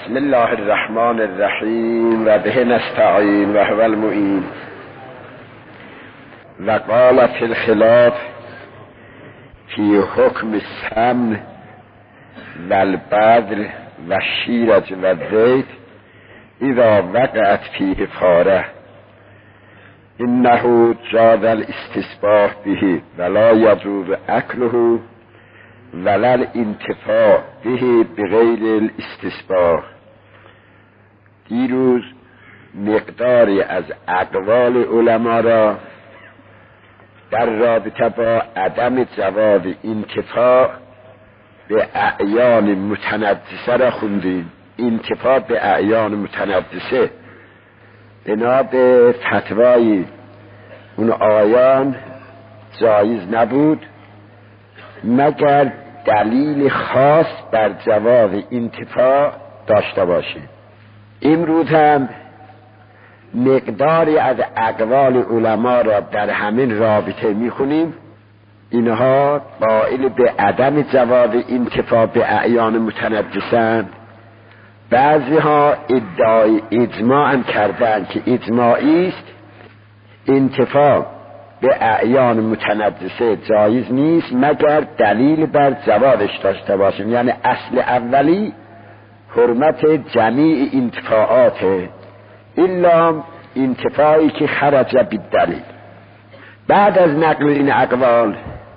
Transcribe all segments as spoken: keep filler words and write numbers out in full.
بسم الله الرحمن الرحیم و به نستعین و هو المعین. و قال فی الخلاف فی حکم السمن و البدر و الشیرة و الزیت اذا وقعت فیه فاره انه جاز الاستصباح به ولا یجوز اکله ولا الانتفاع به بغیر الاستصباح. دیروز مقداری از اقوال علما را در رابطه با عدم جواز انتفاع به اعیان متنجسه را خوندیم. انتفاع به اعیان متنجسه بنا به فتوای اون آیان جایز نبود مگر دلیل خاص بر جواز انتفاع داشته باشید. امروز هم مقداری از اقوال علما را در همین رابطه میخونیم. اینها قائل به عدم جواز انتفاع به اعیان متنجسند. بعضی ها ادعای اجماع هم کردند که اجماعی است انتفاع به اعیان متنجسه جایز نیست مگر دلیل بر جوازش داشته باشیم. یعنی اصل اولی حرمت جمیع انتفاعات الا انتفاعی که خرج بالدلیل. بعد از نقل این اقوال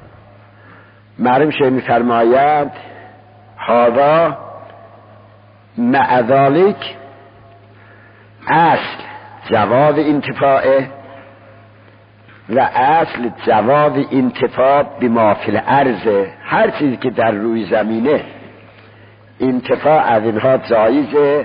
مرحوم شیخ می‌فرمایند هذا مع ذلك اصل جواز انتفاعه و اصل جواز انتفاع بما فی الارض. هر چیزی که در روی زمینه انتفاع از اینها جایزه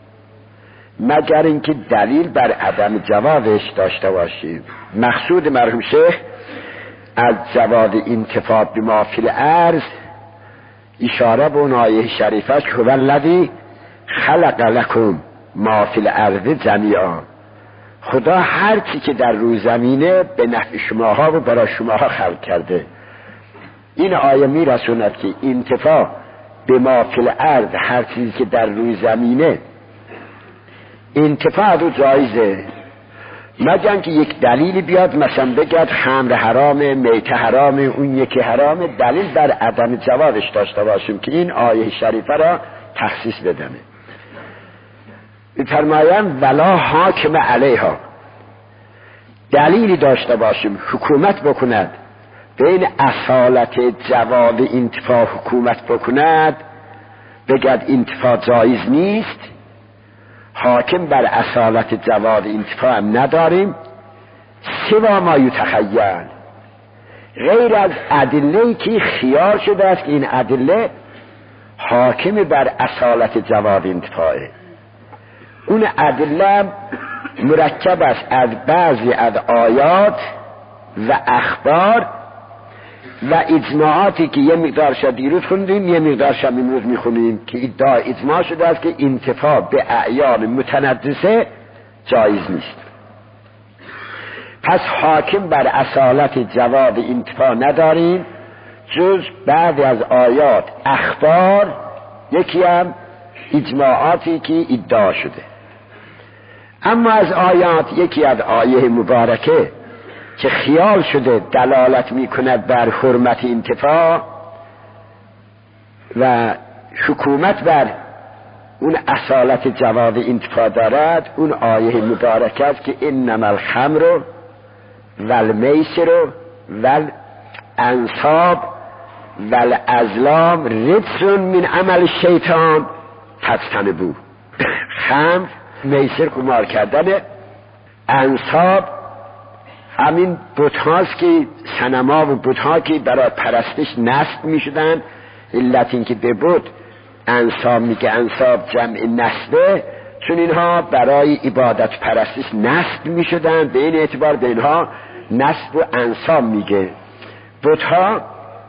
مگر اینکه دلیل بر عدم جوازش داشته باشیم. مقصود مرحوم شیخ از جواز انتفاع بما فی الارض اشاره به اون آیه شریفه که هو الذی خلق لکم ما فی الارض جمیعا. خدا هر چی که در روی زمینه به نفع شماها و برای شماها خلق کرده. این آیه می رسوند که انتفاع به ما فی الارض هر چیزی که در روی زمینه انتفاع رو جایزه مگر که یک دلیلی بیاد مثلا بگد خمر حرام، میته حرام، اون یکی حرام، دلیل بر عدم جوازش داشته باشیم که این آیه شریفه را تخصیص بدنه. فرمایند ولا حاکم علیها، دلیلی داشته باشیم حکومت بکند بین اصالت جواز انتفاع حکومت بکند بگد انتفاع جایز نیست، حاکم بر اصالت جواز انتفاع هم نداریم سوا ما یتخیل، غیر از ادله که خیال شده است که این ادله حاکم بر اصالت جواز انتفاعه. اون ادله مرکب است از بعضی از آیات و اخبار و اجماعاتی که یه مقدارش دیروز خوندیم یه مقدارش امروز میخونیم که ادعا اجماع شده است که انتفاع به اعیان متنجسه جایز نیست. پس حاکم بر اصالت جواز انتفاع نداریم جز بعضی از آیات اخبار، یکی هم اجماعاتی که ادعا شده. اما از آیات یکی از آیه مبارکه که خیال شده دلالت می کند بر حرمت انتفاع و حکومت بر اون اصالت جواز انتفاع دارد، اون آیه مبارکه است که انما الخمر والمیسر والانصاب والازلام رجس من عمل الشیطان فاجتنبوه. خمر، میسر قمار کردن، انصاب همین بت‌هاست که صنم‌ها و بت‌ها که برای پرستش نصب می‌شدن. علت این که به بت انصاب میگه، انصاب جمع نصبه، چون اینها برای عبادت پرستش نصب می‌شدن، به این اعتبار به اینها نصب و انصاب میگه. بت‌ها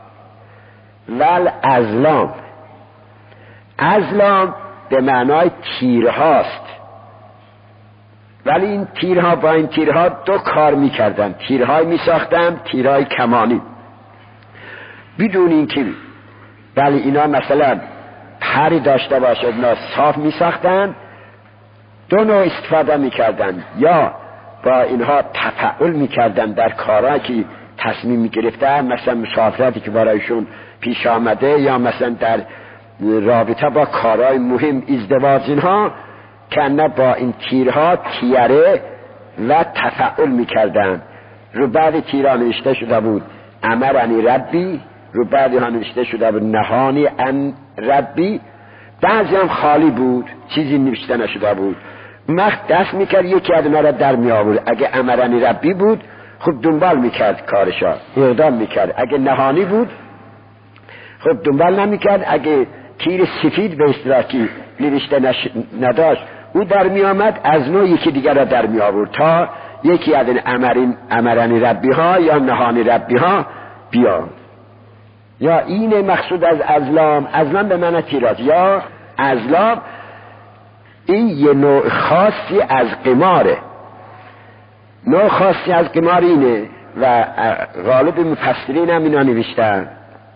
ول ازلام، ازلام به معنای تیرهاست، ولی این تیرها با این تیرها دو کار میکردن. تیرهای میساختن، تیرهای کمانی، بدون این که ولی اینا مثلا تری داشته باشد اونا صاف می ساختن. دو نوع استفاده می کردن، یا با اینها تفاعل می کردن در کارهایی که تصمیم می گرفتن، مثلا مسافرتی که برایشون پیش آمده، یا مثلا در رابطه با کارهای مهم ازدواج، اینها کنه با این تیرها تیره و تفاعل می کردن. رو بعد تیرها نوشته شده بود امرنی ربی، رو بعد ها نوشته شده بود نهانی ان ربی، بعضی هم خالی بود چیزی نوشته نشده بود. مخت دست میکرد یکی از اونا را در می آورد. اگه امرنی ربی بود خب دنبال میکرد کارشا، اقدام میکرد. اگه نهانی بود خب دنبال نمیکرد. اگه تیر سفید به اصطلاحی نوشته نش... نداشت او در می آمد، از نوع یکی دیگر را در می آورد تا یکی از این امرین امرنی ربی ها یا نهانی ربی ها بیاد. یا این مقصود از ازلام، ازلام به معنی تیراز، یا ازلام این یه نوع خاصی از قماره. نوع خاصی از قمار اینه و غالب مفسرین هم اینا نوشتن.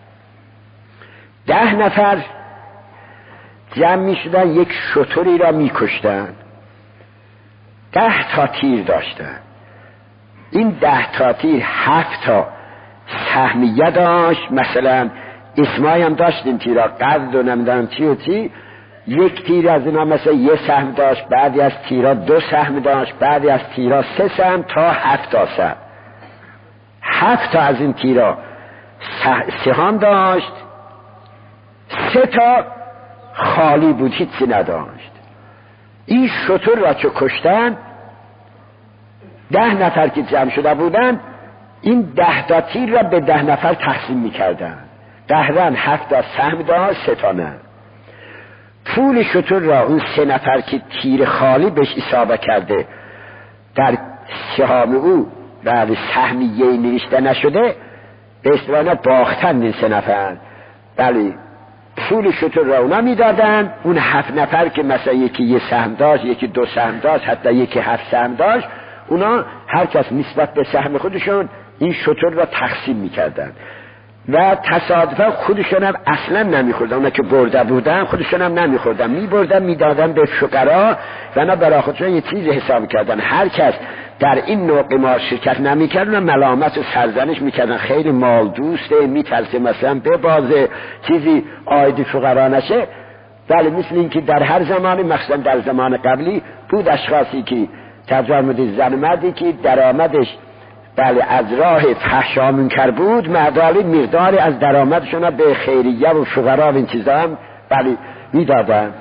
ده نفر جمع می شدن یک شتری را می کشتن. ده تا تیر داشتن. این ده تا تیر هفت تا سهمیه داشت. مثلا اسمایی هم داشت این تیرا، قد و نمیدونم چی و چی. یک تیر از اینا مثلا یه سهم داشت، بعدی از تیرا دو سهم داشت، بعدی از تیرا سه سهم تا هفت تا سهم. هفت تا از این تیرا سهام داشت، سه تا خالی بود، هیچی نداشت. این شتر را چه کشتن، ده نفر که جمع شده بودن، این ده تا تیر را به ده نفر تقسیم میکردن. قهرن هفت تا سهم داشت، سه تا نه. پول شتر را اون سه نفر که تیر خالی بهش اصابه کرده در سهام او بعد سهمیه نوشته نشده، به اصطلاح باختن این سه نفر. بله پول شتر را اونا میدادن. اون هفت نفر که مثلا یکی یه سهم داشت، یکی دو سهم داشت، حتی یکی هفت سهم داشت، اونا هر کس نسبت به سهم خودشون این شتر را تقسیم میکردن و تصادفا خودشون هم اصلا نمیخوردن. اونا که برده بودن خودشون هم نمیخوردن، میبردن میدادن به فقرا و اونا برای خودشون یه چیزی حساب کردن. هر کس در این نوع قمار شرکت نمیکرد اونا ملامت و سرزنش میکردن، خیلی مال دوسته، میترسه مثلا به بازه چیزی آید فقرا نشه. ولی مثل این که در هر زمانی، مثلا در زمان قبلی بود اشخاصی که تجارمدی زن مردی که درآمدش بله از راه فحشا منکر بود، مردالی مقداری از درآمدشون به خیریه و فقرا و این چیزا هم بله میدادن.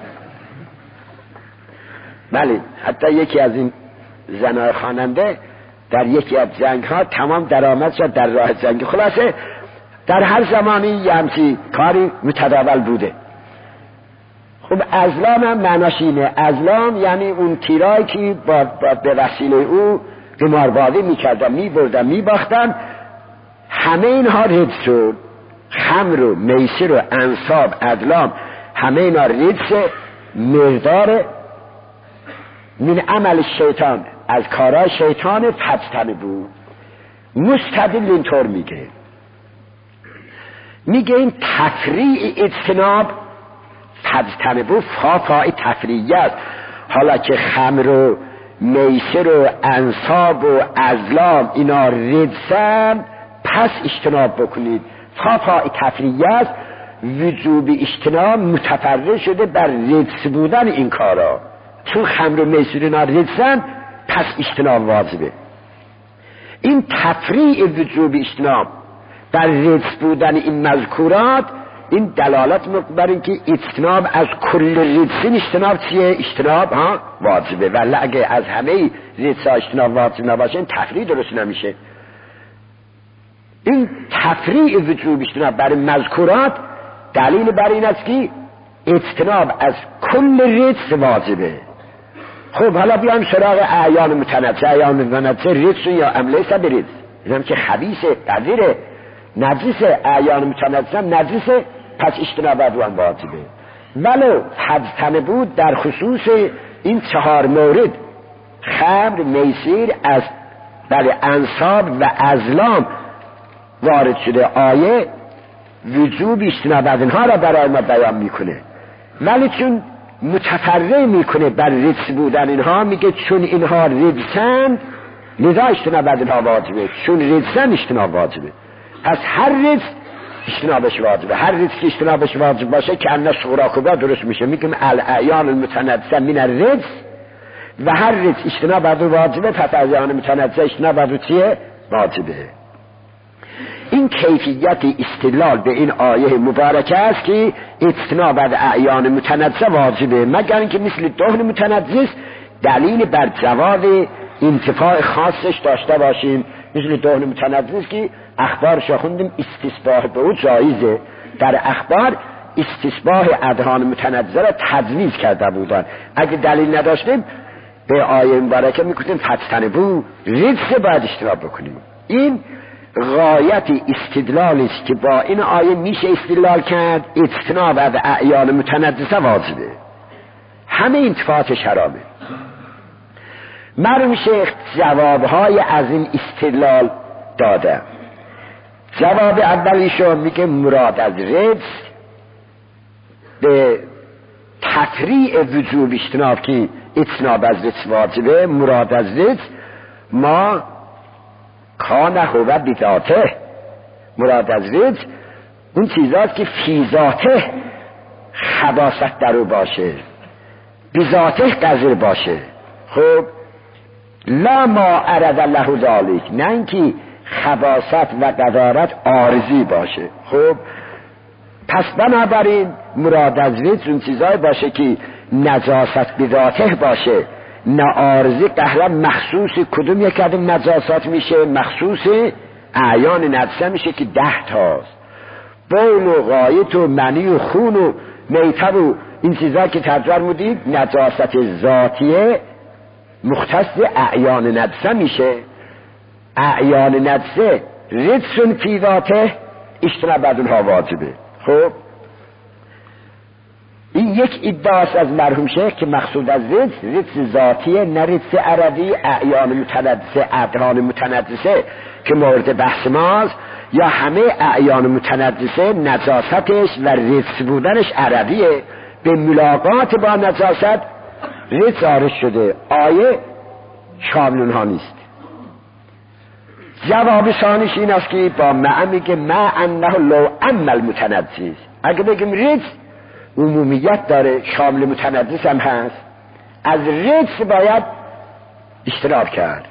بله حتی یکی از این زنای خواننده در یکی از جنگ ها تمام درآمدش در راه جنگ. خلاصه در هر زمانی یه همچی کاری متداول بوده. خب ازلام هم معناش اینه. ازلام یعنی اون تیرایی که با, با به وسیله او قماربازی میکردن، میبردن، میباختن. همه اینها رد شد. خمر و میسر و انصاب ازلام همه اینا رد مردار من عمل شیطان، از کارهای شیطان فجتنه بود. مستدل اینطور میگه میگه این تفریع اجتناب فجتنه بود فافای تفریعی است. حالا که خمر و میسر و انصاب و ازلام اینا ردسن، پس اجتناب بکنید. فافای تفریعی است. وجوب اجتناب متفرع شده بر ردس بودن این کارا. چون خمر و میسر اینا ردسن پس اجتناب واجبه. این تفریع وجوب اجتناب بر ردس بودن این مذکورات، این دلالت بر این که اجتناب از کل ردسین اجتناب چیه؟ اجتناب ها واجبه. ولی اگه از همه ردس ها اجتناب واجب نباشه این تفریع درست نمیشه. این تفریع وجوب اجتناب بر مذکورات دلیل بر این است که اجتناب از کل ردس واجبه. خب حالا بیایم سراغ اعیان متنزه. اعیان متنزه ردس یا عمله سه ردس، اینم که خبیثه، قذیره، نجیسه. اعیان متنزه نجیسه، پس اجتناب از اون واجبه. ولو حدثنه بود در خصوص این چهار مورد، خمر، میسیر، از بله انصاب و ازلام وارد شده، آیه وجوب اجتناب از اینها را برای ما بیان میکنه. ولی چون متفرع میکنه بر رجس بودن اینها، میگه چون اینها رجسند لذا اجتناب از اینها واجبه، چون رجسن اجتناب واجبه. پس هر رجس اجتنابش واجبه، هر رجس که اجتنابش واجب باشه که ان صغرا کبرا درست میشه. میگیم الاعیان المتنجسه من الرجس و هر رجس اجتناب از واجبه، پس اعیان متنجسه اجتناب از چیه؟ واجبه. این کیفیت استدلال به این آیه مبارکه است که اجتناب از اعیان متنجسه واجبه، مگر اینکه مثل دهن متنجس دلیل بر جواز انتفاع خاصش داشته باشیم، مثل دهن متنجس که اخبارش خوندیم استصباح به او جایزه. در اخبار استصباح ادهان متنجسه را تجویز کرده بودن. اگه دلیل نداشتیم به آیه مبارکه میگفتیم فجتنبوا رجس باید اجتناب بکنیم. این غایت استدلال است که با این آیه میشه استدلال کرد اجتناب از اعیان متنجسه واجبه، همه انتفاعاتش حرامه. مرحوم شیخ جوابهای از این استدلال داده. جواب اولیشو میگه مراد از رجس به تفریع وجوب اجتناب که اجتناب از رجس واجبه، مراد از رجس ما کانه هو بذاته، مراد از رجس اون چیزاست که فی ذاته خباثت درو باشه، بذاته قذر باشه. خب لا ما عرض له ذالک، نه اینکه خباثت و قذارت عارضی باشه. خب پس بنابراین مراد از رجس اون چیزای باشه که نجاست بذاته باشه، نه عارضی. قهرا مخصوص کدوم یک کدوم نجاست میشه؟ مخصوص اعیان نجسه میشه که ده تاست، بول و غایط و منی و خون و میته و این چیزا که ترجمه مودید نجاست ذاتیه مختص اعیان نجسه میشه. اعیان نجسه رجسون فی ذاته اجتناب از اونها واجبه. خب این یک ادعاست از مرحوم شیخ که مقصود از رجس رجس ذاتیه، نه رجس عرضی. اعیان متنجسه ادهان متنجسه که مورد بحث ماست، یا همه اعیان متنجسه نجاستش و رجس بودنش عرضیه، به ملاقات با نجاست رجس عارض شده. آیه شامل اونها نیست. جواب ثانیش این است که با مع میگه مع انه لو عمل متنجس، اگه بگیم رجس عمومیت داره شامل متنجس هم هست، از رجس باید اجتناب کرد.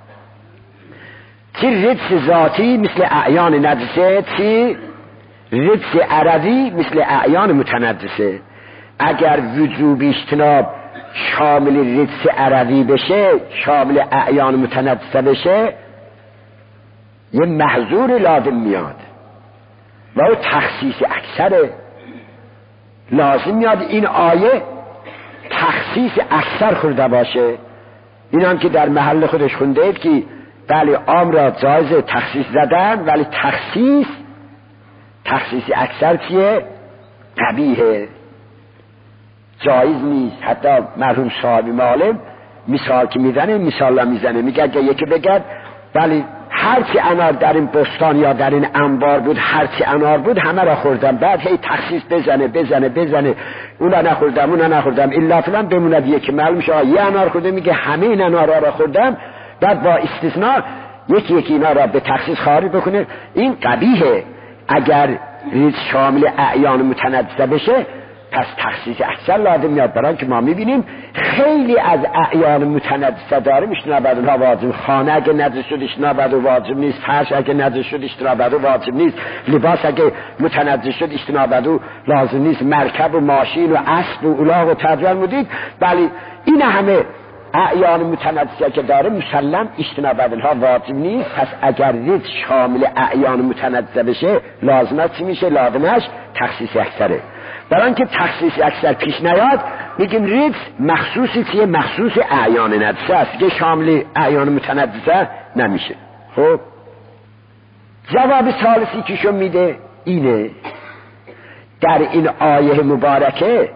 چی رجس ذاتی مثل اعیان نجسه، چی رجس عرضی مثل اعیان متنجسه. اگر وجوب اجتناب شامل رجس عرضی بشه، شامل اعیان متنجسه بشه، یه محظور لازم میاد و او تخصیص اکثره. لازم میاد این آیه تخصیص اکثر خورده باشه. این هم که در محل خودش خونده که بله عام را جایز تخصیص زدن، ولی تخصیص تخصیص اکثر چیه؟ قبیحه، جایز نیست. حتی مرحوم صاحب معالم مثال که میزنه مثال میزنه، میگه اگه یکی بگد بله هرچی انار در این بستان یا در این انبار بود، هرچی انار بود همه را خوردم، بعد هی تخصیص بزنه بزنه بزنه اونا نخوردم اونا نخوردم الا فلان، بموند یکی معلوم میشه یه انار خورده، میگه همه این انار را خوردم، بعد با استثناء یکی یکی اینا را به تخصیص خارج بکنه. این قبیحه. اگر ریز شامل اعیان متنجسه بشه پس تخصیص اکثر لازم میاد، برای که ما میبینیم خیلی از اعیان متنجسه داره اجتناب از اونها واجب. خانه اگه نجس شد اجتناب از واجب نیست، فرش اگه نجس شد اجتناب از واجب نیست، لباس اگه متنجس شد اجتناب از لازم نیست، مرکب و ماشین و اسب و الاغ و ترجمه مودید. بله این همه اعیان متنجسه که داره مسلم اجتناب از اونها واجب نیست. پس اگر ریز شامل اعیان متنجسه بشه لازمش چی میشه؟ لازمش تخصیص اکثره. برای اینکه تخصیص اکثر پیش نیاد میگیم ریز مخصوصی که مخصوص اعیان نجسه است که شامل اعیان متنجسه نمیشه. خب جواب ثالثی که شون میده اینه، در این آیه مبارکه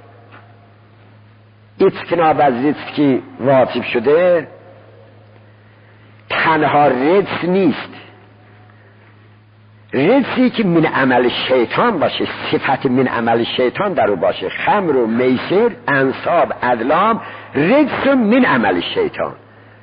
اجتناب از ریز که واجب شده تنها ریز نیست، رجسی که من عمل شیطان باشه، صفت من عمل شیطان در او باشه، خمر و میسر، انصاب، ادلام، رجس من عمل شیطان.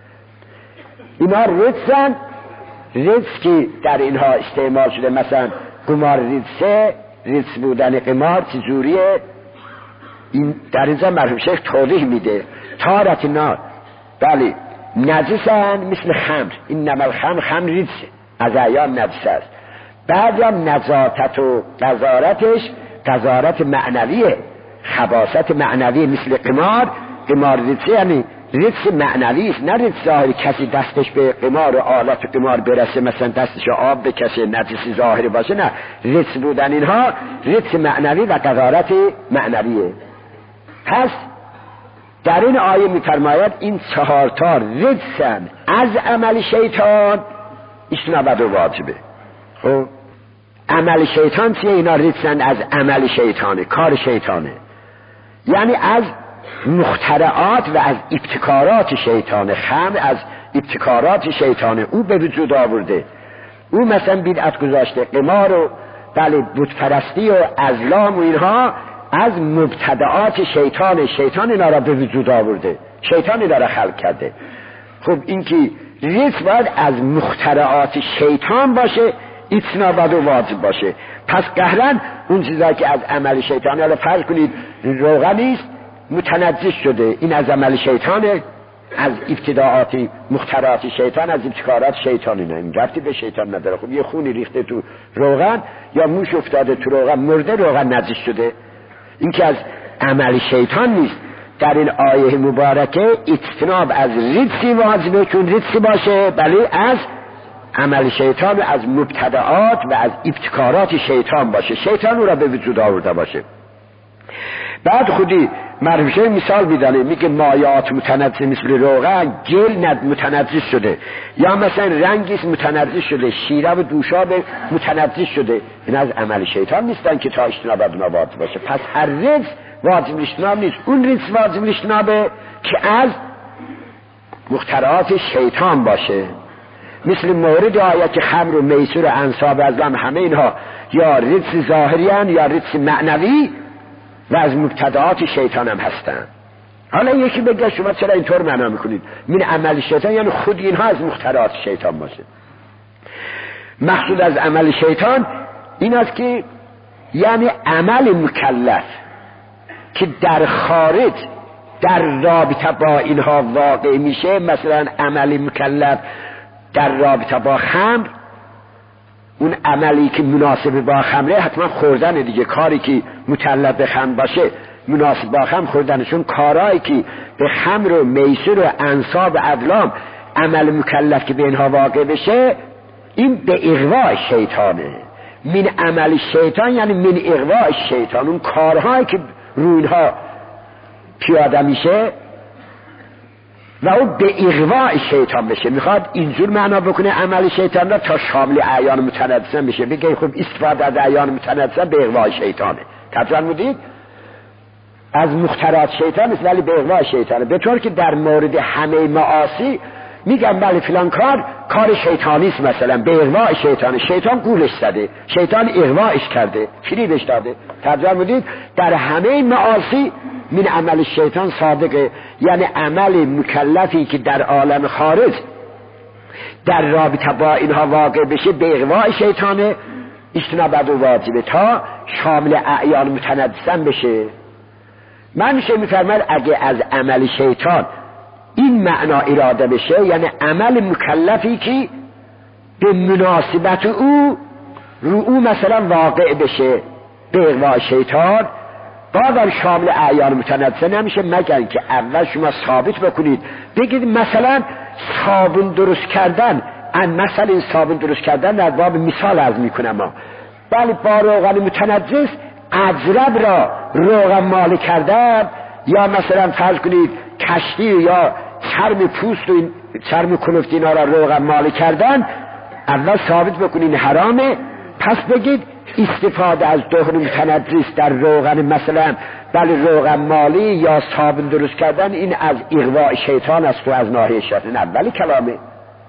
اینا رجسن، رجس که در اینها استعمال شده، مثلا قمار رجسه، رجس بودن قمار چجوریه، این در اینجا مرحوم شیخ توضیح میده. تارت اینا بله نجسن مثل خمر، این نمال خمر خمر رجسه، از اعیان نجس است. بعد هم نزاعت و قذارتش قذارت معنویه، خباثت معنویه، مثل قمار. قمار رجسه یعنی رجس معنوی است، نه رجس ظاهری. کسی دستش به قمار و آلات قمار برسه، مثلا دستش آب بکشه، نجس ظاهری باشه، نه، رجس بودن اینها رجس معنوی و قذارت معنویه. پس در این آیه می‌فرماید این چهار تا رجسن از عمل شیطان، اجتناب و واجبه. خب عمل شیطان چیه؟ اینا رجسن از عمل شیطانه، کار شیطانه، یعنی از مخترعات و از ابتکارات شیطانه. خمر از ابتکارات شیطانه، او به وجود آورده. او مثلا بدعت گذاشته، قمار و بله بت پرستی و ازلام و اینها از مبتدعات شیطان. شیطان اینا را به وجود آورده، شیطان اینا را خلق کرده. خب این که رجس باید از مخترعات شیطان باشه، اجتناب و واجب باشه. پس قهرن اون چیزایی که از عمل شیطان، حالا فرض کنید روغنیست متنجس شده، این از عمل شیطانه، از ابتداعات مخترعات شیطان، از ابتکارات شیطانی، نه این ربطی به شیطان نداره. خب یه خونی ریخته تو روغن یا موش افتاده تو روغن مرده، روغن نجس شده، این که از عمل شیطان نیست. در این آیه مبارکه اجتناب از رجسی واجبه، چون رجسی باشه بله از عمل شیطان و از مبتدعات و از ابتکارات شیطان باشه، شیطان او را به وجود آورده باشه. بعد خودی مرحوم مثال میدانه، میگه مایات متنجس مثل روغن، گل ند متنجس شده، یا مثلا رنگیست متنجس شده، شیره و دوشاب متنجس شده، این از عمل شیطان نیستن که تا اجتناب از اونها واجب باشه. پس هر رجس واجب اجتناب نیست، اون رجس واجب اجتنابه که از مخترعات شیطان باشه. مثل مورد آیه که خمر و میسر و انصاب ازلام، همه اینها یا رجس ظاهری هن یا رجس معنوی و از مبتدعات شیطان هم هستن. حالا یکی بگه شما چرا اینطور معنا میکنید؟ من عمل شیطان یعنی خود اینها از مخترعات شیطان باشه. مقصود از عمل شیطان این است که یعنی عمل مکلف که در خارج در رابطه با اینها واقع میشه. مثلا عمل مکلف در رابطه با خمر، اون عملی که مناسب با خمره حتما خوردن دیگه. کاری که مکلف به خمر باشه مناسب با خمر خوردنشون. کارهایی که به خمر و میسر و انصاب و ادلام عمل مکلف که به اینها واقع بشه، این به اغواء شیطانه. من عمل شیطان یعنی من اغواء شیطان، اون کارهایی که روی اینها پیاده میشه و او به اغواء شیطان بشه. میخواد اینجور معنا بکنه عمل شیطان را تا شامل اعیان متنجسه بشه. بگه خب استفاده از اعیان متنجسه به اغواء شیطانه. طبعا مودید از مخترعات شیطان است ولی به اغواء شیطانه. به طور که در مورد همه معاصی میگن بله فلان کار کار شیطانی است، مثلا به اغواء شیطانه، شیطان گولش زده، شیطان اغواءش کرده، فریبش داده. طبعا مودید در همه معاصی من عمل شیطان صادقه، یعنی عمل مکلفی که در عالم خارج در رابطه با اینها واقع بشه به اغواء شیطانه، اجتناب از واجبه تا شامل اعیان متنجسن بشه. من میشه میفرماید اگه از عمل شیطان این معنا اراده بشه، یعنی عمل مکلفی که به مناسبت او رو او مثلا واقع بشه به اغواء شیطان، بازم شامل اعیان متنجسه نمیشه، مگر که اول شما ثابت بکنید، بگید مثلا صابون درست کردن، ان مثلا این صابون درست کردن در باب مثال عرض میکنم ما، بله با روغن متنجس اجرب را روغن مالی کردن، یا مثلا فرض کنید کشتی یا چرم پوست و این چرم کلفت اینا را روغن مالی کردن، اول ثابت بکنین حرامه، پس بگید استفاده از دهن متنجس در روغن مثلا بله روغن مالی یا صابون درست کردن این از اغواء شیطان است و از ناحیه شیطان. اولی کلامه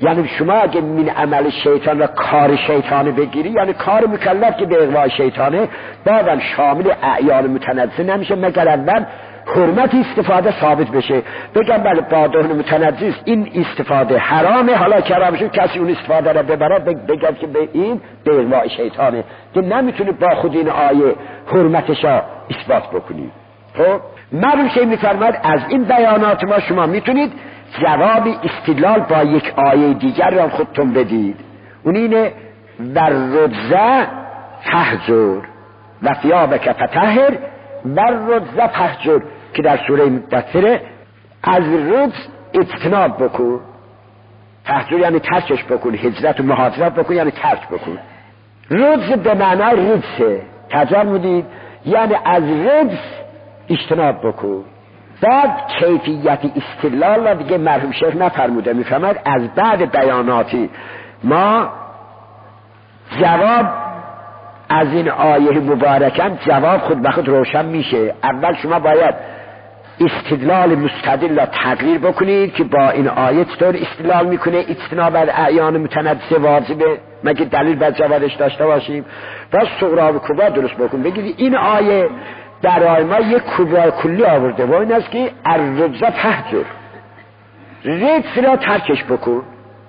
یعنی شما اگه من عمل شیطان و کار شیطانه بگیری، یعنی کار مکلف که به اغواء شیطانه، بعدم شامل اعیان متنجسه نمیشه مگر اول حرمت استفاده ثابت بشه. بگم بله با دهن متنجس این استفاده حرامه، حالا که حرام شد کسی اون استفاده را ببره بگم که به این به اغواء شیطانه، که نمیتونی با خود این آیه حرمتش را اثبات بکنی. خب معلوم که میفرماد از این بیانات ما شما میتونید جواب استدلال با یک آیه دیگر را خودتون بدید. اون اینه در رجزه فهجر و ثیابک فطهر و رجزه فهجر که در سوره مدثر از رجز اجتناب بکن. فهجر یعنی ترکش بکن، هجرت و مهاجرت بکن یعنی ترک بکن. رجز به معنای رجزه ترجمه مدید یعنی از رجز اجتناب بکن. بعد کیفیت استدلال را دیگه مرحوم شیخ نفرموده، میفرماید از بعد بیاناتی ما جواب از این آیه مبارکم جواب خود به خود روشن میشه. اول شما باید استدلال مستدل را تقریر بکنید که با این آیه چطور استدلال میکنه اجتناب از اعیان متنجسه واجبه، مگه دلیل بر جوابش داشته باشیم. باز صغرا و کبرا درست بکن، بگید این آیه برای ما یک کبرای کلی آورده و این است که الرجز فهجر، رجز را ترکش بکن.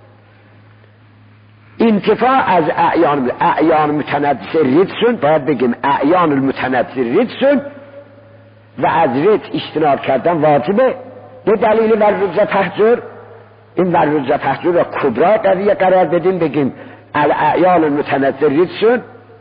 انتفاع از اعیان اعیان متنجسه رجزن، باید بگیم اعیان المتنجسه رجزن و از رجز اجتناب کردن واجبه به دلیل الرجز فهجر. این الرجز فهجر را کبرا قضیه قرار بدیم، بگیم الاعیان المتنجسه رجزن،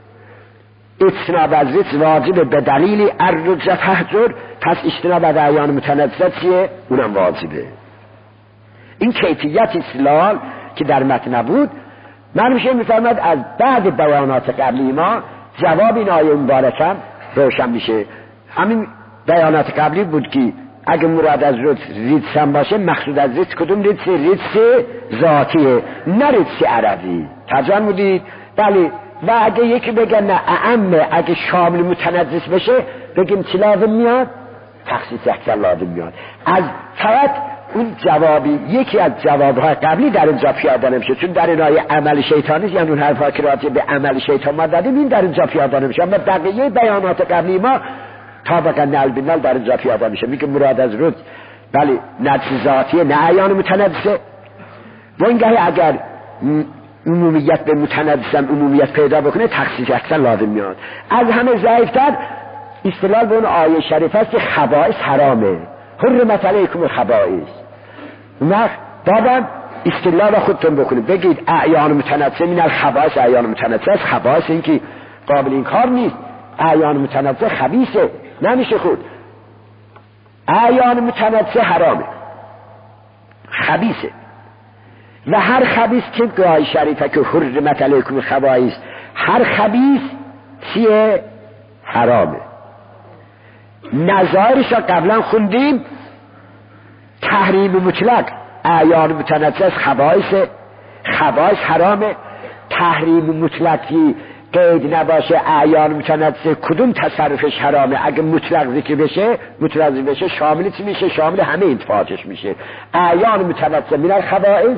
اجتناب از رجز واجبه به دلیل الرجز فهجر، پس اجتناب از اعیان متنجسه چیه؟ اونم واجبه. این کیفیت استدلال که در متن نبود من میشه میفرماد از بعد بیانات قبلی ما جواب این آیه مبارکم روشن میشه. همین بیانات قبلی بود که اگه مراد از رجز رجز هم باشه مقصود از رجز کدوم رجز؟ رجز ذاتیه نه رجز عربی. ترجمه مودید؟ بله. و اگه یکی بگن نه اعمه، اگه شامل متنجس بشه بگیم چی لازم میاد؟ تخصیص اکثر لازم میاد. از فقط اون جوابی یکی از جوابهای قبلی در اینجا پیاده نمیشه، چون در این آیه عمل شیطانی یعنی اون حرفا که راجع به عمل شیطان ما دادیم این در اینجا پیاده نمیشه، اما بقیه بیانات قبلی ما طابقا نل بنل در اینجا پیاده میشه. میگه مراد از رجز بله نجس ذاتیه نه اعیان متنجسه. و اینگاهی اگر عمومیت به متنجس عمومیت پیدا بکنه تخصیص اکثر لازم میاد. از همه ضعیفتر استدلال به اون آیه شریف است که خبائث حرامه، حرمت علیکم الخبائث. نه بعدم استدلال خودتون بکنید، بگید اعیان متنجسه من الخبائث، اعیان متنجسه خبائث این که قابل این کار نیست، اعیان متنجسه خبیثه نمیشه خود. اعیان متنجسه حرامه خبیثه و هر خبیث که گاهی شریفه که حرمت علیکم الخبائث، هر خبیث چیه؟ حرامه. نظایرش را قبلا خوندیم، تحریم مطلق اعیان متنجسه خبائث، خبائث حرامه. تحریم مطلقی قید نباشه اعیان متنجسه کدوم تصرفش حرامه؟ اگه مطلق ذکر بشه مطلق ذکر بشه شامل چی میشه؟ شامل همه انتفاعاتش میشه. اعیان متنجسه من الخبائث،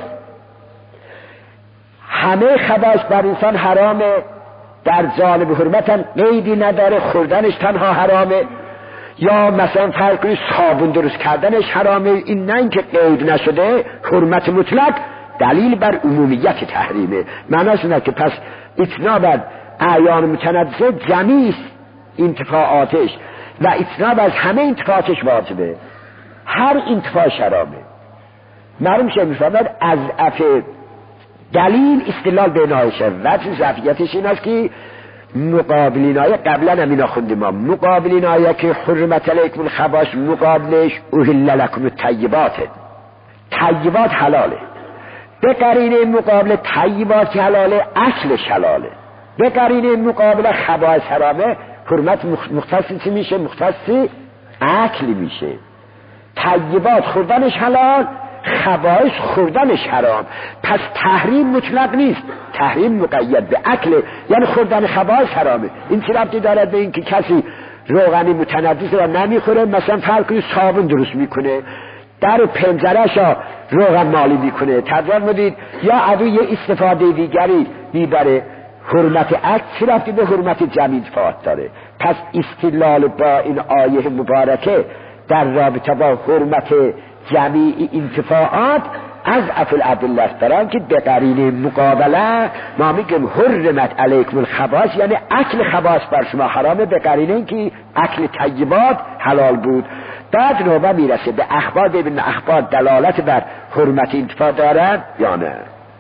همه خبائث بر انسان حرامه، در جانب حرمتن قیدی نداره، خوردنش تنها حرامه. یا مثلا فرض کنید صابون درست کردنش حرامه، این نه اینکه قید نشده حرمت مطلق دلیل بر عمومیت تحریمه. معناش اینه که پس اجتناب از اعیان متنجسه جمیع انتفاعاتش و اجتناب از همه انتفاعاتش واجبه، هر انتفاع حرامه. معلوم شه میفهمد از اف دلیل استدلال به نایشه وجه ضعفیتش این است که مقابلین آیه قبلا هم اینا خوندیم ما، مقابلین آیه که حرمت علیکم الخبائث مقابلش احل لکم الطیبات، طیبات حلاله. به قرینه مقابل طیبات حلاله اصلش حلاله، به قرینه مقابل خبائث حرامه، حرمت مختصی چی میشه؟ مختصی اکلی میشه. طیبات خوردنش حلال، خبائث خوردنش حرام. پس تحریم مطلق نیست، تحریم مقید به اکل، یعنی خوردن خبائث حرامه. این چه ربطی دارد به این که کسی روغنی متنجس را نمیخوره؟ مثلا فرض کنید صابون درست میکنه، در پنجره‌شا روغن مالی میکنه. ترجمه مدید یا عدو یه استفاده دیگری میبره. حرمت عکس چه ربطی به حرمت جمع انتفاعات داره؟ پس استدلال با این آیه مبارکه در رابطه با حرمت جمعی انتفاعات از افل عبدالله دارن که به قرینه مقابله ما میگیم حرمت علیکم الخبائث، یعنی اکل خبائث بر شما حرامه، به قرینه اینکه اکل طیبات حلال بود. بعد نوبه میرسه به اخبار، ببین اخبار دلالت بر حرمت انتفاع دارن یا نه.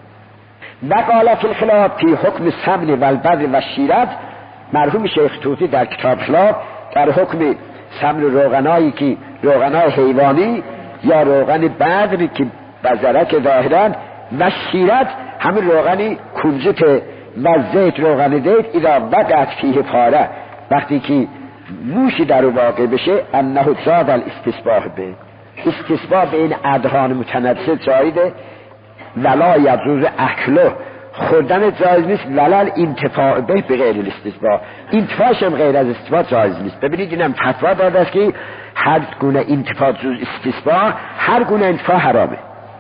و قال فی الخلاف فی حکم سمن و البر و شیرت، مرحوم شیخ طوسی در کتاب خلاف در حکم سمن روغنایی که روغنای حیوانی یا روغن بدر که بزرک ظاهرا و شیرت همین روغنی کنجت و زیت روغن زیت اذا وقعت فیه پاره، وقتی که موشی در واقع بشه انه زاد الاستصباح به استصباح به این ادهان متنزل جایده ولا یجوز اکله، خوردن جایز نیست، ولل انتفاع به به غیر الاستصباح، انتفاعش هم غیر از استفاع جایز نیست. ببینید اینم فتوا داده است که هر گونه انتفاع جز استصباح، هر گونه انتفاع حرامه.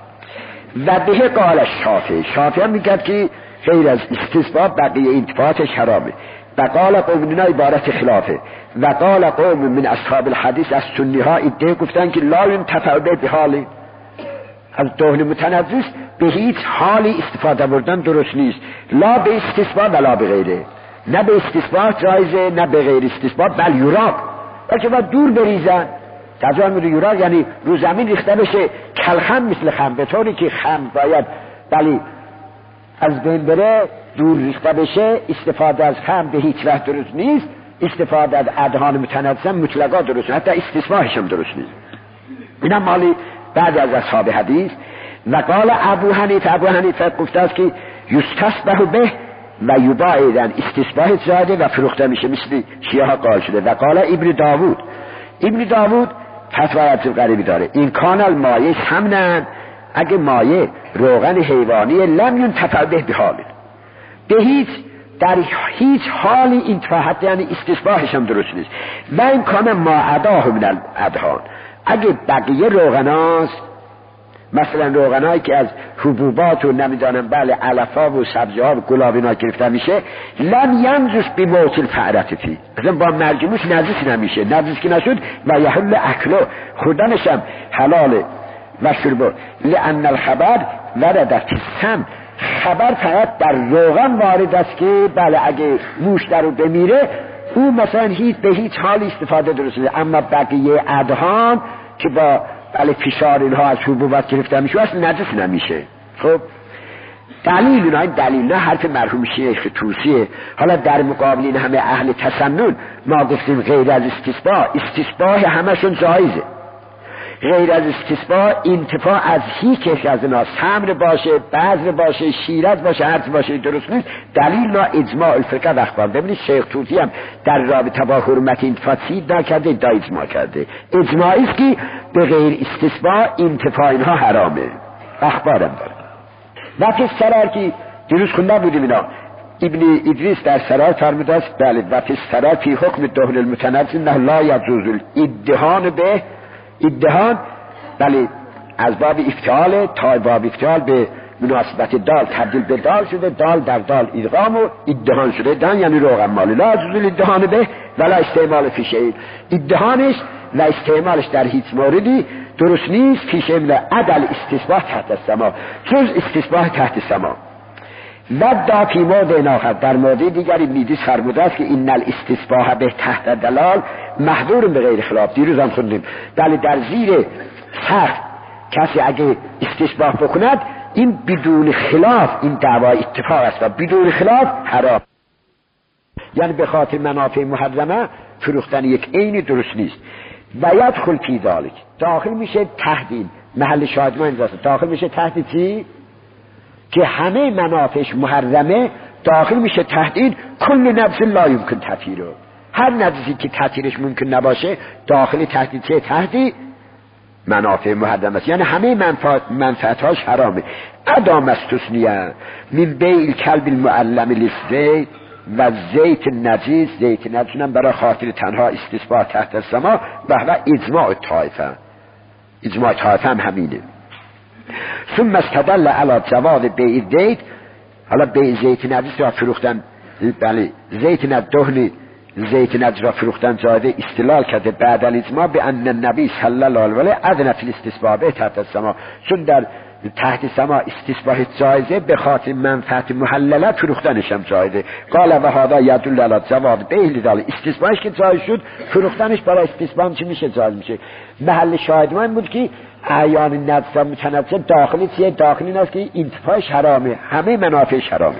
و به قال شافعی، شافعی هم میگه که غیر از استصباح بقیه انتفاعش حرامه. و قال قوم اینا عبارت خلافه. و قال قوم من اصحاب الحدیث از سنی ها ایده گفتن که لا ينتفع به به حالی، از دهن متنفس به هیچ حالی استفاده بردن درست نیست، لا به استصباح ولا به غیره، نه به استصباح جایزه نه به غیر استصباح، بل یراق، بلکه باید دور بریزن. تجار میره یراق یعنی رو زمین ریخته بشه کلخم مثل خم، به طوری که خم باید بلی از بین بره، دور ریخته بشه. استفاده از خم به هیچ وجه درست نیست، استفاده از ادهان متنفس مطلقا درست نیست، حتی استصباحش هم درست نیست. اینم مالی بعد از اصحاب حدیث. و قال ابو حنیفه، ابو حنیفه گفته است که یستسبح به و یباعدن، استصباح زاده و فروخته میشه، مثل شیعه ها قال شده. و قال ابن داوود، ابن داوود فتوایت غریبی داره، این کان المایه سمنن، اگه مایه روغن حیوانی لم ينتفع به بحال، به هیچ در هیچ حالی انتفاعت یعنی استصباحش هم درست نیست. و این کان ما عداه من الادهان، اگه بقیه روغناست، مثلا روغنایی که از حبوبات و نمیدانم بله علفا و سبزی‌ها و گلاب اینا گرفته میشه، لم ینجس بموت الفعرت فی، مثلا با مرجموش نجس نمیشه، نجس که نشد و یحل اکلو، خوردنش هم حلاله و شربو. لان الخبر ورد فی السم، خبر فقط در روغن وارد است که بله اگه موش در رو بمیره او مثلا هیچ به هیچ حال استفاده درست نیست، اما بقیه ادهان که با بله فشار اینها از حبوبات گرفته میشه اصلا نجس نمیشه. خب دلیل اینا، دلیل نه حرف مرحوم شیخ طوسیه. حالا در مقابل این همه اهل تسنن ما گفتیم غیر از استصباح، استصباح همشون جایزه، غیر از استصباح انتفاع از هیچ از اینا، سمر باشه، بذر باشه، شیرت باشه، هرچی باشه درست نیست. دلیل نا اجماع الفقه و اخبار. ببینید شیخ طوسی هم در رابطه با حرمت انتفاع سید نکرده، دا اجماع کرده، اجماعی است که به غیر استصباح انتفاع اینها حرامه. اخبارم داره. و فی سرار که دیروز خونده بودیم اینا، ابن ادریس در سرار فرموده است بله و فی سرار فی حکم دهن المتنزل نه لا یجوز الادهان به، ادهان بله از باب افتعال تا باب افتعال به مناسبت دال تبدیل به دال شده، دال در دال ادغام و ادهان شده. ادهان یعنی روغن مالی، لا یجوز الادهان به ولا استعمال فی شیء، ادهانش و استعمالش در هیچ موردی درست نیست. فی شیء عدل استصباح تحت السما، جز استصباح تحت السما. و دا فی مورد آخر، در مورد دیگری میدیس فرموده است که این الاستصباح به تحت دلال محظور به غیر خلاف. دیروز هم خوندیم بله در زیر سخت کسی اگه استصباح بکند این بدون خلاف، این دعوای اتفاق است و بدون خلاف حرام، یعنی به خاطر منافع محرمه فروختن یک عینی درست نیست. و یدخل فی ذلک، داخل میشه تحت این محل شاهد ما اینجاست، داخل میشه تحت چی؟ که همه منافعش محرمه، داخل میشه تحت این کل نفس لا یمکن تطهیره، هر نفسی که تطهیرش ممکن نباشه داخل تحت چه؟ تحت منافع محرمه است، یعنی همه منفعت منفعتاش حرامه. ادام استثنیه من بیع کلب المعلم للزیت و زیت نجیس، زیت نجیس برای خاطر تنها استصباح تحت السما و و اجماع طایفه، اجماع طایفه هم همینه. ثم استدل علی جواز بیع زیت. حالا بیع زیت نجس را فروختن، بله زیت ندهنی زیت نجس را فروختن جایده استدلال کرده بعد الاجماع به ان النبی صلی الله علیه و آله اذن فی الاستسباء تحت السما، چون در تحت سما استسباح جایزه به خاطر منفعت محلله فروختنش هم جایزه. قال و هذا یدل علی جواز بیع لذالک، استسباحش که جایز شد فروختنش برای استسباح چی میشه؟ جایز میشه. محل شاهد ما این بود که اعیان نجس متنجس داخلی چیه؟ داخلی این است که انتفاعش حرامه، همه منافعش حرامه.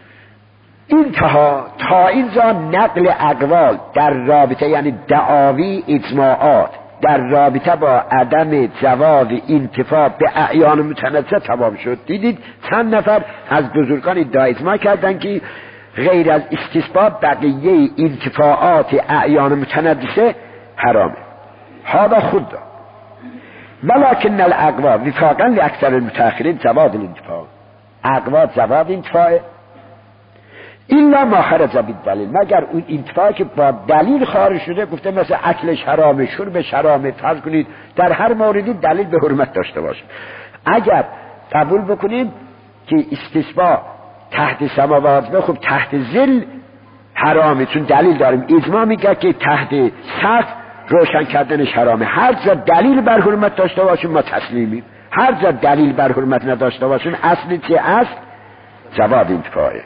انتها تا اینجا نقل اقوال در رابطه، یعنی دعاوی اجماعات در رابطه با عدم جواز انتفاع به اعیان متنجس تمام شد. دیدید چند نفر از بزرگان ادعای اجماع کردن که غیر از استثبات بقیه انتفاعات اعیان متنجسه حرامه. هذا خود ولكن الاقوال وفاقا لاکثر المتأخرین جواز الانتفاع، اقوال جواز انتفاع الا ما خرج بالدلیل، مگر اون انتفاعی که با دلیل خارج شده، گفته مثل اکلش حرامه، شربش حرامه، فرض کنید در هر موردی دلیل به حرمت داشته باشه. اگر قبول بکنیم که استثباء تحت سماوات به خب تحت ظل حرامه، چون دلیل داریم، اجماع میگه که تحت سقف روشن کردنش حرامه. هر جا دلیل بر حرمت داشته باشیم ما تسلیمیم، هر جا دلیل بر حرمت نداشته باشیم اصل چه؟ اصل جواز انتفاعه.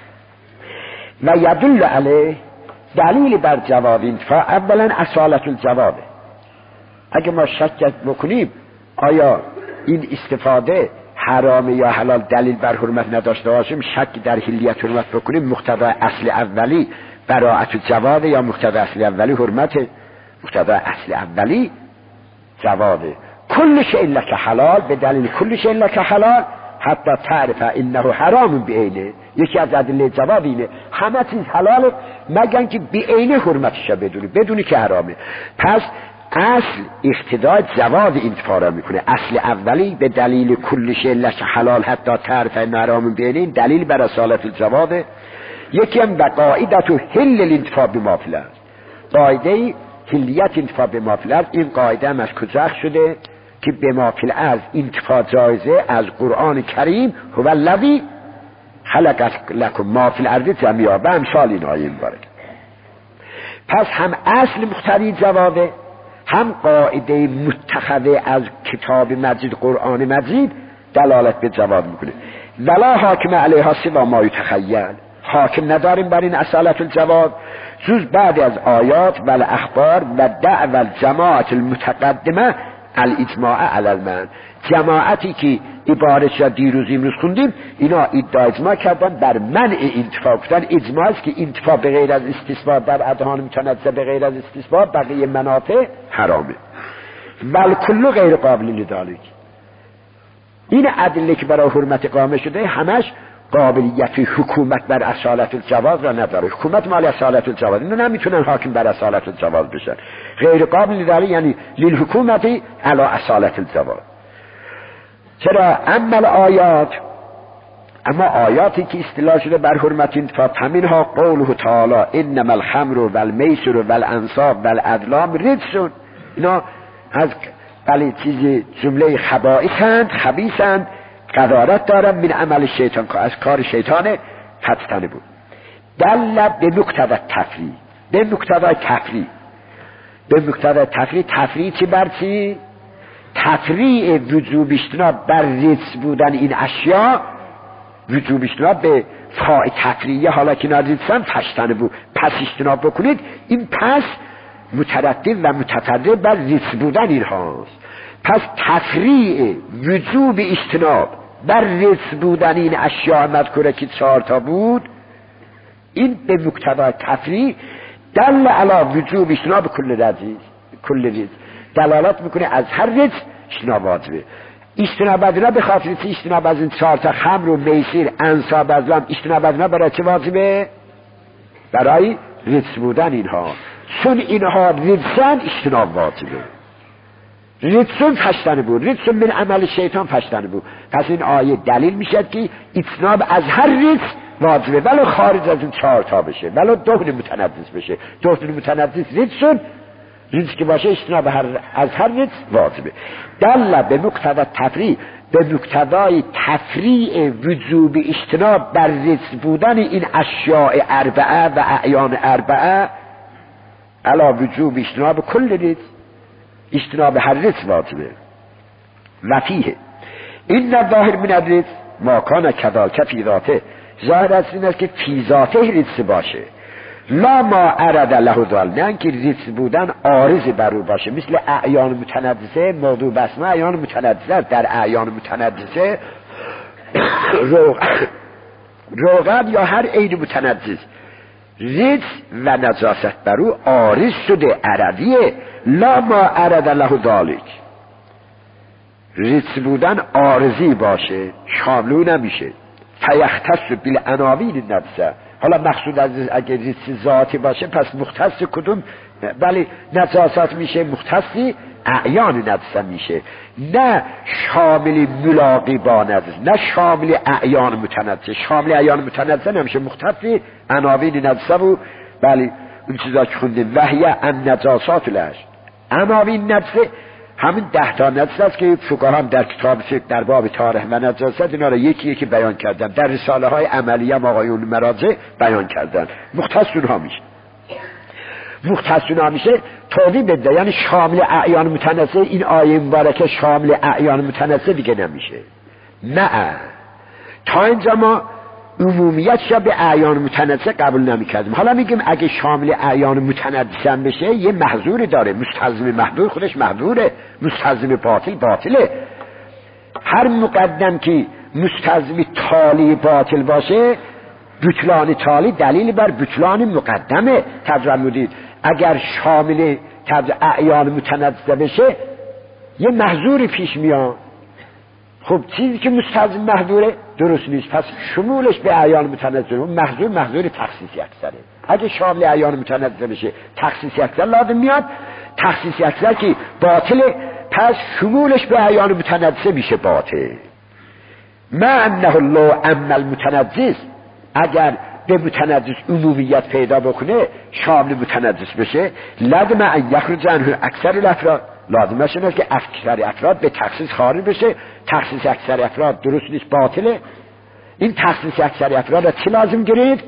و یدل علیه، دلیل بر جواز انتفاع اولا اصالت الجواز. اگه ما شک بکنیم آیا این استفاده حرامه یا حلال، دلیل بر حرمت نداشته باشیم، شک در حلیت حرمت بکنیم، مقتضا اصل اولی براءت الجواز یا مقتضا اصل اولی حرمت؟ مقتضا اصل اولی جوازه. کل شیء لک حلال، به دلیل کل شیء لک حلال حتی تعرف انه حرام بعینه. یکی از ادله جواز اینه همه چیز حلاله مگر که بعینه حرمتش بدونی، بدونی که حرامه. پس اصل اقتضای جواز انتفاع را میکنه. اصل اولی به دلیل کل شیء لک حلال حتی تعرف انه حرام بعینه، دلیل بر اصالت الجواز. یکی هم قاعده حل الانتفاع بما فی الارض، قاعده حلیت انتفاع بما فی الارض. این قاعده هم از کجا شده که بما فی الارض انتفاع جایزه از قرآن کریم، هو الذی خلق لکم ما فی الارض جمیعا، به امثال این آیه مبارک. پس هم اصل مقتضی جوازه، هم قاعده متخذه از کتاب مجید قرآن مجید دلالت به جواز میکنه. ولا حاکم علیها سوا ما یتخیل، حاکم نداریم بر این اصالت الجواز جز بعد از آیات و الاخبار و دعوی الجماعت المتقدمه الاجماع علی المنع. جماعتی که عبارت را دیروز امروز خوندیم اینا ادعا اجماع کردن بر منع انتفاع، کردن اجماع است که انتفاع به غیر از استثبات در اذهان متنزه به غیر از استثبات بقیه منافع حرامه. ول کل غیر قابل لذالک. این ادله که برای حرمت قائم شده همش قابلیت حکومت بر اصالت الجواز را نداره. حکومت مال اصالت الجواز، اینو نمیتونن حاکم بر اصالت الجواز بشن. غیر قابل لذالک یعنی للحکومت علی اصالت الجواز. چرا؟ اما آیات، اما آیاتی که اصطلاح شده بر حرمت انتفاع، همینها قوله تعالی انما الخمر والمیسر والانصاب والازلام رجس، اینا از بله چیز جمله خبائثند، خبیثند، قذارت دارن من عمل شیطان، از کار شیطان فتنه بود. دل به مقتضی تفریع، به مقتضی تفریع، به مقتضی تفریع. تفریع چی بر چی؟ تفریع وجوب اجتناب بر رجس بودن این اشیاء، وجوب اجتناب به فاع تفریعیه، حالا که نرجسن فشتنه بود، پس اجتناب بکنید. این پس مترتب و متفرع بر رجس بودن این هاست. پس تفریع وجوب اجتناب بر رجس بودن این اشیاء مذکوره که چهار تا بود، این به مقتضای تفریع دل علی وجوب اجتناب کل رجس، کل رجس دلالت میکنه از هر رجس اجتناب واجبه. اجتناب از اینا به خاطر چه؟ اجتناب از این چهار تا خمر و میسر انصاب ازلام، اجتناب از اینا برای چه واجبه؟ برای رجس بودن اینها، چون اینها رجسن اجتناب واجبه. رجسون فشتنه بود، رجسون من عمل شیطان فشتنه بود. پس این آیه دلیل میشد که اجتناب از هر رجس واجبه، ولو خارج از این چهار تا بشه، ولو دهن متنجس بشه. دهن متنجس رجسون، رجس که باشه اجتناب هر از هر رجس واجبه. دل به مقتضی تفریع به مقتضای تفریع وجوب اجتناب بر رجس بودن این اشیاء اربعه و اعیان اربعه علا وجوب اجتناب کل رجس، اجتناب هر رجس واجبه. و فیه این ظاهر من الرجس ما کان کذالک فی ذاته، ظاهر از این است که فی ذاته رجس باشه، لا ما عرض له ذال، نه اینکه رجس بودن عارض بر او باشه، مثل اعیان متنجسه موضوع بسمه اعیان متنجسه، در اعیان متنجسه روغن یا هر عین متنجس رجس و نجاست بر او عارض شده عرضیه، لا ما عرض له ذالک، رجس بودن عارضی باشه شاملو نمیشه. فیختص بالعناوین نجسه، حالا مقصود از اگه رجس ذاتی باشه پس مختص کدوم؟ بله نجاسات میشه، مختصی اعیان نجسه میشه، نه شامل ملاقی با نجس، نه شامل اعیان متنجسه. شامل اعیان متنجسه نمیشه، مختصی عناوین نجسه و بله اون چیزا که خوندیم وحی ان نجاسات لش. عناوین نجسه همین ده تا نجس است که فقها هم در کتاب فقه در باب طهارت و نجاست اینا را یکی یکی بیان کردن، در رساله های عملیه هم آقایون مراجع بیان کردن. مختص اونها میشه، مختص اونها میشه توضیح بده، یعنی شامل اعیان متنجسه. این آیه مبارکه شامل اعیان متنجسه دیگه نمیشه. نه تا اینجا ما عمومیتش به اعیان متنجسه قبول نمی‌کردیم، حالا میگیم اگه شامل اعیان متنجسه بشه یه محظوری داره، مستلزم محظور خودش محظوره، مستلزم باطل باطله. هر مقدم که مستلزم تالی باطل باشه بطلان تالی دلیل بر بطلان مقدمه. تفرمودید اگر شامل اعیان متنجسه بشه یه محظوری پیش میاد. خب چیزی که مستلزم محظوره درست نیست، پس شمولش به اعیان متنجسه، محظور محظور تخصیصی اکثره. اگه شامل اعیان متنجسه بشه تخصیصی اکثر لازم میاد، تخصیصی اکثر که باطله پس شمولش به اعیان متنجسه میشه باطل. ما انه الله اما المتنجس، اگر به متنجس عمومیت پیدا بکنه شامل متنجس بشه لازم ان یخرج عنه اکثر الافراد، لازم است که اکثر افراد به تخصیص خارج بشه. تخصیص اکثر افراد درست نیست باطله. این تخصیص اکثر افراد را چی لازم گرفت؟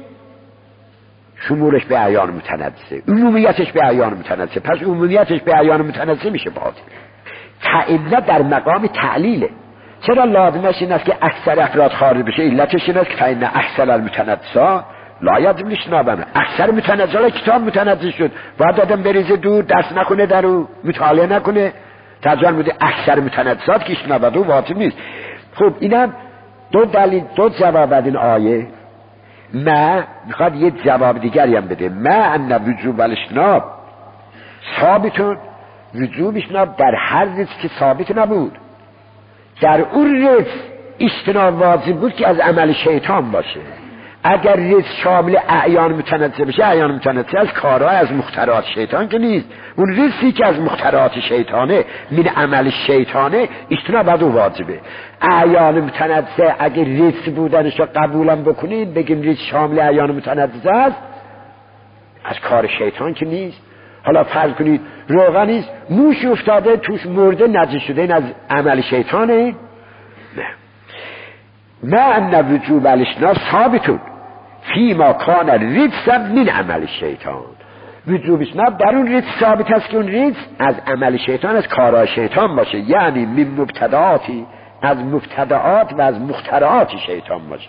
شمولش به اعیان متنجسه، عمومیتش به اعیان متنجسه، پس عمومیتش به اعیان متنجسه میشه باطل. تعلیل در مقام تعلیله. چرا لازم است این است که اکثر افراد خارج بشه؟ علتش این است که فإن اکثر المتنجسا لا یجب اجتنابهم، اکثر متنجسا کتاب متنجس شد باید آدم بریزه دور، دست نکنه در او، مطالعه نکنه. ترجمه بوده اکثر متنجسات که اجتناب او واجب نیست. خب اینم دو دلیل، دو جواب از این آیه. ما میخواد یه جواب دیگری هم بده. ما ان وجوب الاجتناب ثابتون، وجوب اجتناب در هر رجس که ثابت نبود، در اون رجس اجتناب واجب بود که از عمل شیطان باشه. اگر رجس شامل اعیان متنجسه بشه، اعیان متنجسه از کارهای از مخترعات شیطان که نیست، اون رجسی که از مخترعات شیطانه من عمل شیطانه اجتناب از او واجبه. اعیان متنجسه اگر رجس بودنش رو قبولم بکنید بگیم رجس شامل اعیان متنجسه است، از کار شیطان که نیست. حالا فرض کنید روغنیست موش افتاده توش مرده نجس شده، این از عمل شیطانه؟ نه. ما ان وجوب الاجتناب ثابتون فیما کان رجسا من عمل شیطان، وجوب اجتناب در اون رجس ثابت است که اون رجس از عمل شیطان، از کارهای شیطان باشه، یعنی من مبتدعاتی، از مبتدعات و از مخترعات شیطان باشه.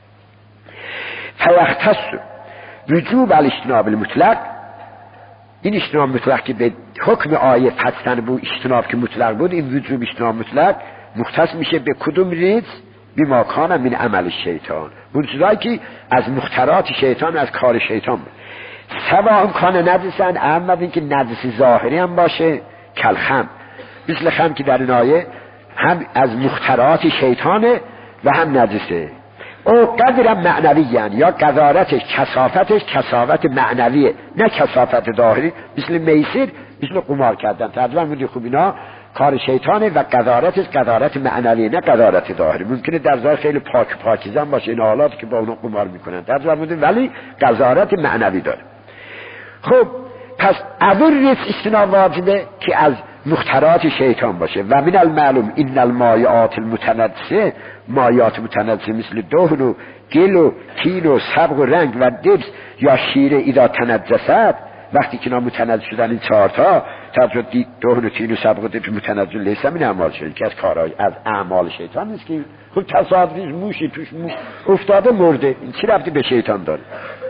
فیختص وجوب الاجتناب المطلق، این اجتناب مطلق که به حکم آیه فتن بود، اجتناب که مطلق بود، این وجوب اجتناب مطلق مختص میشه به کدوم رجس؟ بما کان من عمل شیطان، اون چیزایی که از مخترعات شیطان، از کار شیطان بود. سواء کان نجسن، اما این که نجس ظاهری هم باشه کل خم، مثل خم که در این آیه هم از مخترعات شیطانه و هم نجسه. او قدر معنوی، یعنی یا قذارتش کثافتش کثافت معنویه نه کثافت ظاهری، مثل میسر، مثل قمار کردن. ترجمه میدی خوب اینا کار شیطانه و قذارتش قذارت معنویه نه قذارت ظاهری. ممکنه در ظاهر خیلی پاک پاکیزه باشه این حالات که با اونها قمار میکنن، ترجمه میدی ولی قذارت معنوی داره. خب پس اول رجس اجتناب واجبه که از مخترات شیطان باشه. و من المعلوم این المایعات المتنجسه، مایعات متنجسه مثل دهن و گل و تین و صبغ و رنگ و دبس یا شیره اذا تنجست، وقتی که اینا متنجس شدن این چهار تا تجرد دهن و تین و صبغ و دبس متنجس لیس من اعمال شیطان، که از کارهای از اعمال شیطان نیست که خب تصادفی موشی توش مو افتاده مرده، این چی ربطی به شیطان داره؟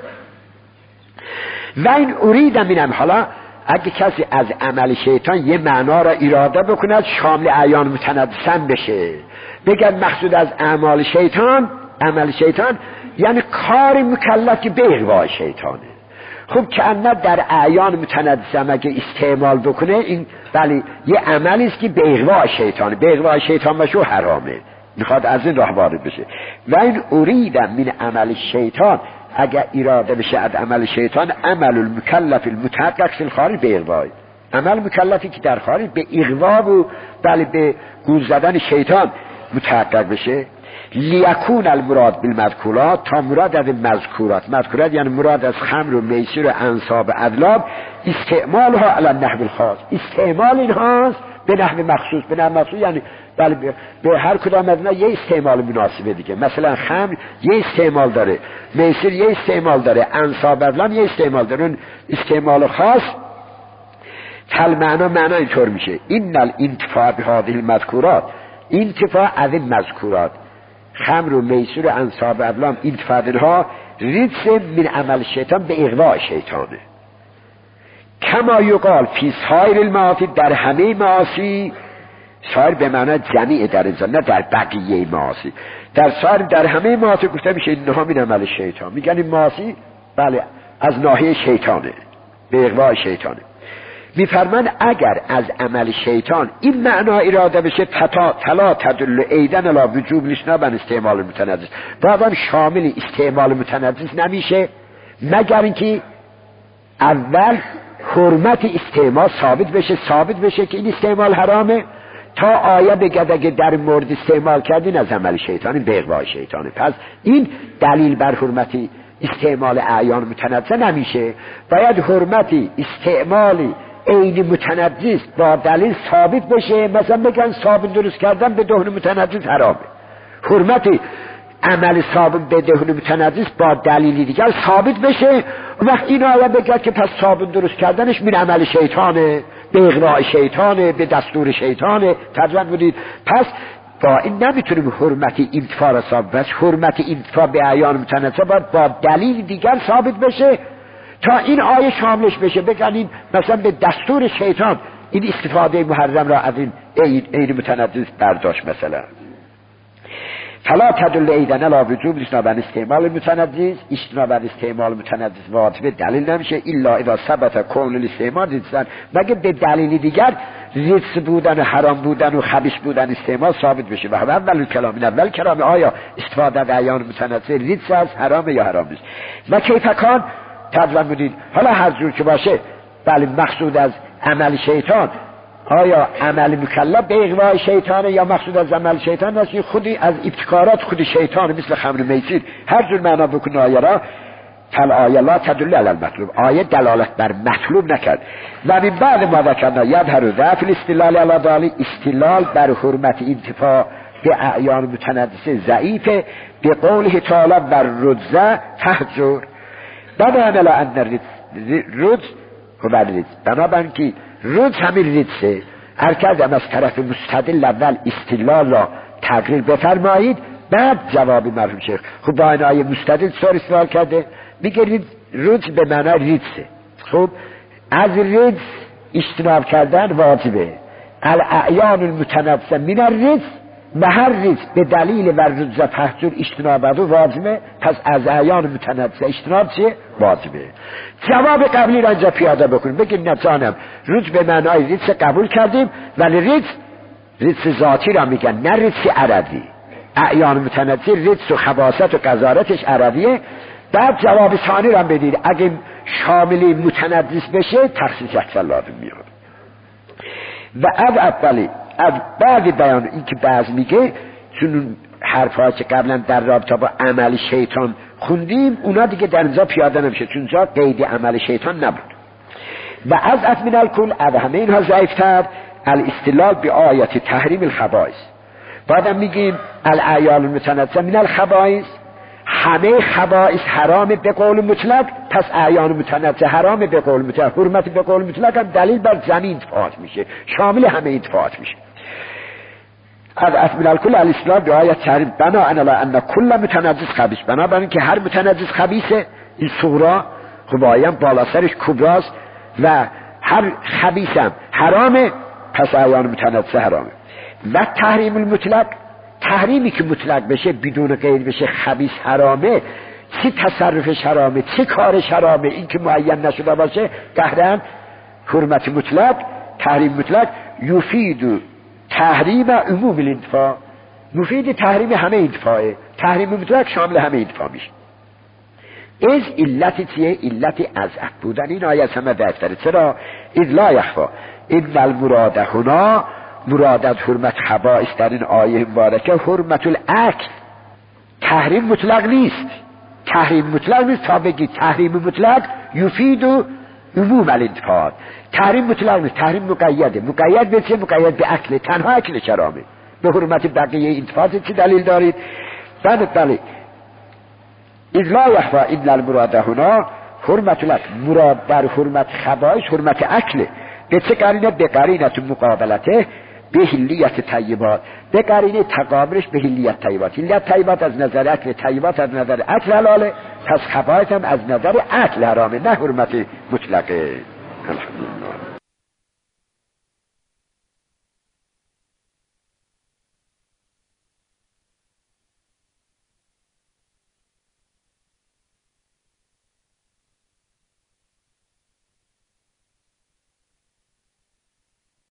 و این اریدم اینم حالا اگه کسی از عمل شیطان یه معنا را اراده بکند شامل اعیان متنجسن بشه، بگن مقصود از اعمال شیطان عمل شیطان یعنی کار مکلفی به اغوای شیطانه. خب که انا در اعیان متنجسن اگه استعمال بکنه این بله یه عملی است که به اغوای شیطانه، به اغوای شیطان بشه حرامه، میخواد از این راه وارد بشه. و این اریدم من عمل شیطان اگر اراده بشه از عمل شیطان عمل المکلف المتحقق فی الخارج به اغوای، عمل مکلفی که در خارج به اغوا و بله به گول زدن شیطان متحقق بشه. لیکون المراد بالمذکورات، تا مراد از مذکورات، مذکورات یعنی مراد از خمر و میسر و انصاب و ادلاب استعمالها علی النحو الخاص، استعمال اینهاست به نحو مخصوص، به نحو مخصوص یعنی بله به هر کدام از اینا یه استعمال مناسبه دیگه. مثلا خمر یه استعمال داره، میسر یه استعمال داره، انصاب ادلاب یه استعمال داره، اون استعمال خاص تل معنا معنا اینطور میشه این الانتفاع به هذه المذکورات، انتفاع از این مذکورات خمر و میسر و انصاب ادلام انتفاع اینها ریتس من عمل شیطان به اغواء شیطانه. کما یقال فی سایر المعاصی، در همه معاصی، سایر به معنی جمیع در انسان نه در بقیه معاصی، در سایر در همه معاصی گفته میشه اینها من عمل شیطان، میگن این معاصی بله از ناحیه شیطانه به اغواء شیطانه. میفرمان اگر از عمل شیطان این معنا اراده بشه تتا تلا تدل ایدن الا وجوب لشنابن استعمال متنجس، بعدم شامل استعمال متنجس نمیشه مگر اینکه اول حرمت استعمال ثابت بشه، ثابت بشه که این استعمال حرامه تا آیه بگد اگه در مورد استعمال کردین از عمل شیطانی به اغوای شیطانه. پس این دلیل بر حرمت استعمال اعیان متنجس نمیشه، باید حرمت استعمالی عین متنجس با دلیل ثابت بشه. مثلا بگن صابون درست کردن به دهن متنجس حرامه، حرمت عمل صابون به دهن متنجس با دلیلی دیگر ثابت بشه، وقتی این آیه بگد که پس صابون درست کردنش من عمل شیطانه به اغراء شیطانه به دستور شیطانه ترجمه بودید. پس با این نمیتونیم حرمت انتفاع را ثابت بس، حرمت انتفاع به اعیان متنجس باید با دلیل دیگر ثابت بشه تا این آیه شاملش بشه. بگنیم مثلا به دستور شیطان این استفاده محرم را از این عین متنجس برداشت. مثلا فلا تدل ایدن لا وجوب اجتناب عن استعمال متنجس، اجتناب عن استعمال متنجس واجب دلیل نمیشه الا اذا ثبت کون الاستعمال ریتسن، مگه به دلیل دیگر ریتس بودن و حرام بودن و خبیث بودن استعمال ثابت بشه. و اول کلام این اول کلام آیا استفاده از اعیان متنجس ریتس از حرام یا حرام نیست. و کیف کان ترجمه بدید حالا هر جور که باشه بله مقصود از عمل شیطان آیا عمل مکلف به اغوای شیطانه یا مقصود از عمل شیطان است، خودی از ابتکارات خود شیطان مثل خمر میسر هر جور معنا بکنه آیه را فل آیه لا تدل علی المطلوب، آیه دلالت بر مطلوب نکرد. و من بعد ما ذکرنا یظهر ضعف الاستدلال علی ذلک، استدلال بر حرمت انتفاع به اعیان متنجسه ضعیفه به قوله تعالی بر رجزه فهجر بنابراین ان رجز و بعد بنابراین که رجز همین رجزه ارکز هم از طرف مستدل اول استدلال را تقریر بفرمایید بعد جواب مرحوم شیخ خب با این آیه مستدل سوال استدلال کرده میگه رجز به معنی رجزه. خب از رجز اجتناب کردن واجبه، الاعیان المتنجسه من الرجز و هر رجز به دلیل ور رجز فهجر اجتناب از واجبه، پس از اعیان متنجسه اجتناب چیه؟ واجبه. جواب قبلی را اینجا پیاده بکنیم بگیم نه جانم رجز به معنای رجز قبول کردیم ولی رجز رجز ذاتی را میگن نه رجز عربی، اعیان متنجسه رجز و خباثت و قذارتش عربیه. بعد جواب ثانی را بدید اگه شاملی متنجس بشه تخصیص اکثر لازم میاد. و از اولی از بعد بیان این که بعض میگه چون حرفایی که قبلا در رابطه با عمل شیطان خوندیم اونا دیگه در اینجا پیاده نمیشه چون اینجا قید عمل شیطان نبود. و از اتمن الکل از همه اینها ضعیفتر الاستدلال به آیت تحریم الخبائث. بعدم میگیم الاعیان المتنزه من الخبائث، همه خبائث حرام به قول مطلق، پس اعیان متنزه حرام به قول مطلق. حرمت به قول مطلق هم دلیل بر زمین اتفاق میشه، شامل همه اتفاق میشه. از اصل الکل الاستدلال به آیت تحریم بنا انا ان کل متنجس خبیث، بنابراین که هر متنجس خبیثه، این صغرا خبایم بالا سرش کبراست و هر خبیثم حرامه، پس اعیان متنجس حرامه. و تحریم المطلق، تحریمی که مطلق بشه بدون قید بشه خبیث حرامه، چه تصرفش حرامه، چه کارش حرامه، این که معین نشده باشه قهرن حرمت مطلق، تحریم مطلق یفید تحریم عموم الانتفاع، مفید تحریم همه انتفاعه، تحریم مطلق شامل همه انتفاع میشه. از علت چیه؟ علت از بودن این آیت همه بهتره. چرا؟ اذ لا یخفا ان المراد هنا، مراد از حرمت خبائث در این آیه مبارکه حرمت الاکل، تحریم مطلق نیست، تحریم مطلق نیست. تا بگی تحریم مطلق یفید عموم الانتفاع، تحریم مطلق نیست، تحریم مقیده. مقید به چه؟ مقید به اکل، تنها اکل حرامه. به حرمت بقیه انتفاع چه دلیل دارید؟ بله بله اذ لا یخفا ان المراد هنا حرمت الاکل، مراد بر حرمت خبائث حرمت اکل. به چه قرینه؟ به قرینه مقابلته به حلیت طیبات، به قرینه تقابلش به حلیت طیبات. حلیت طیبات از نظر اکل، طیبات از نظر اکل حلاله، پس خبائث هم از نظر اکل حرامه، نه حرمت مطلقه. الحمدلله.